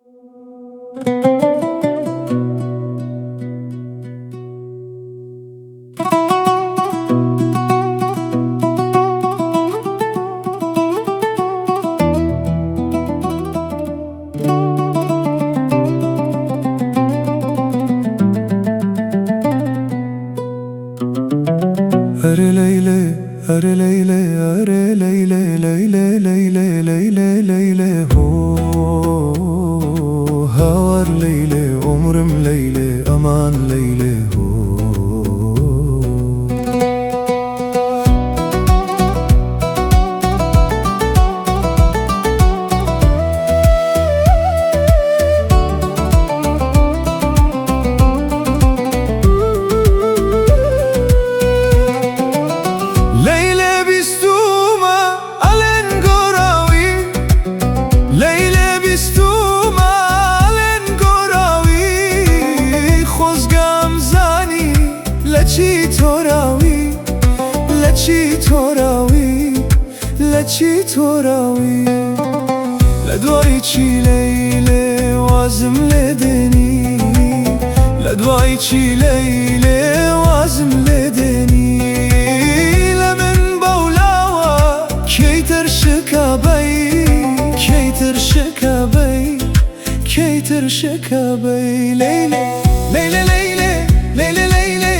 अरे लैले अरे लैले अरे लैले लैले लैले लैले लैले हो हवार लैले umrım लैले aman लैले हो لچی توراوی لدوای چی لیله وازم لدنی لدوای چی لیله وازم لدنی لمن بولاوا کیتر شکابی کیتر شکابی کیتر شکابی لیله لیله لیله لیله لیله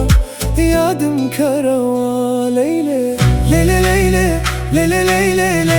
Leyle leyle leyle